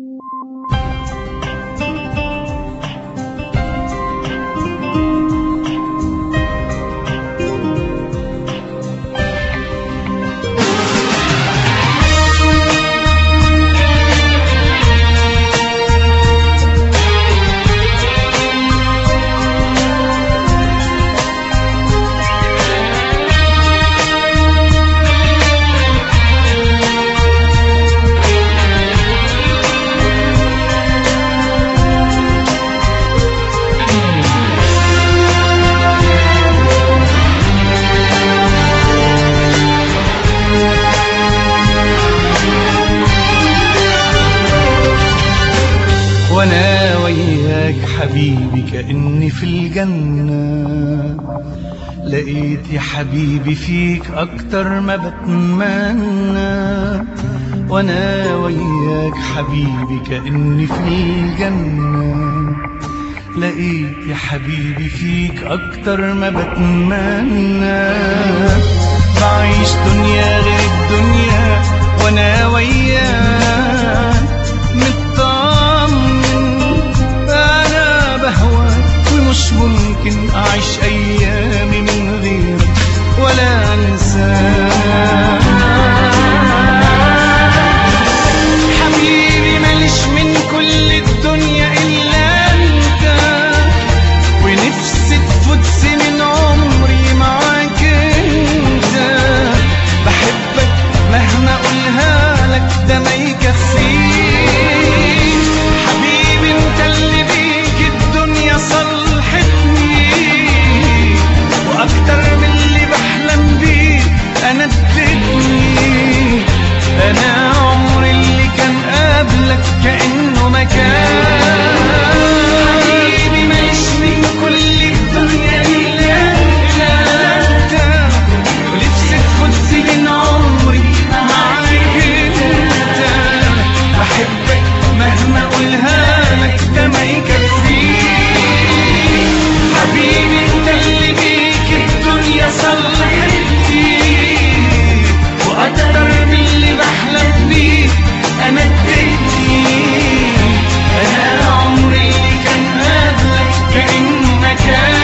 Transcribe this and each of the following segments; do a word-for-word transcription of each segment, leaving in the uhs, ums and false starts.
وانا وياك حبيبي كأني في الجنة، لقيت يا حبيبي فيك اكتر ما بتمنى. وانا وياك حبيبي كأني في الجنة، لقيت يا حبيبي فيك اكتر ما بتمنى. بعيش دنيا غير الدنيا وانا وياك مطمن، انا بهواك ومش ممكن اعيش ايامي من غيرك ولا انساك. حبيبي ماليش من كل الدنيا الا انت، ونفسي تفوتش من عمري معاك انت. بحبك مهما اقولها لك ده ما يكفيش. حبيبي انت اللي بيك الدنيا صلحتني، واكتر من اللي بحلم بيه انا اديتني. انا عمري اللي كان قبلك كأنه مكان. حبيبي ماليش من كل الدنيا الا انت، ونفسي تفوتش من عمري معاك انت. بحبك مهما اقولها لك ده ما يكفيش. حبيبي انت اللي بيك الدنيا صلحتني، واكتر من اللي بحلم بيه انا اديتني. انا عمري اللي كان قبلك كأنه كان.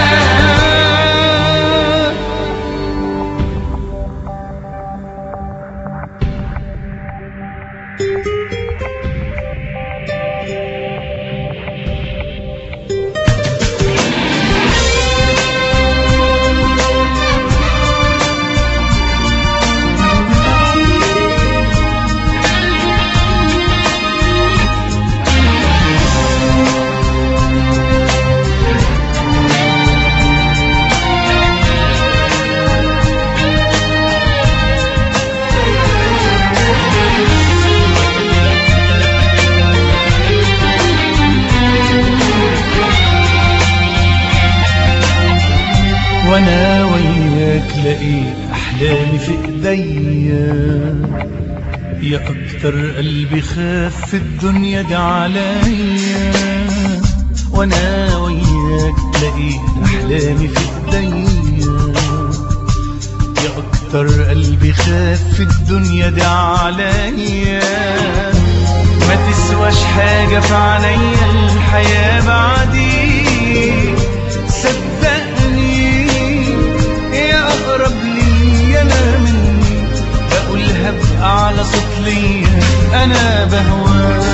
وانا وياك لقيت احلامي في ايديا، يا اكتر قلبي خاف في الدنيا دي عليا. وانا وياك لقيت احلامي في ايديا، يا اكتر قلبي خاف في الدنيا دي عليا. ما تسواش حاجة في عينيا الحياة بعديك، صدقني يا اقرب لي انا مني، بقولها بأعلى صوت ليا انا بهواك.